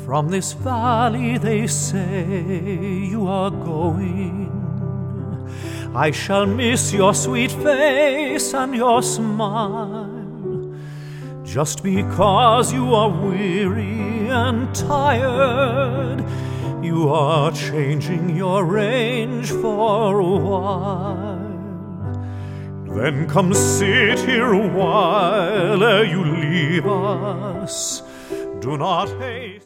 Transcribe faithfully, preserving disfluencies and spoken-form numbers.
From this valley they say you are going. I shall miss your sweet face and your smile, just because you are weary and tired. You are changing your range for a while. Then come sit here a while ere you leave us. Do not haste.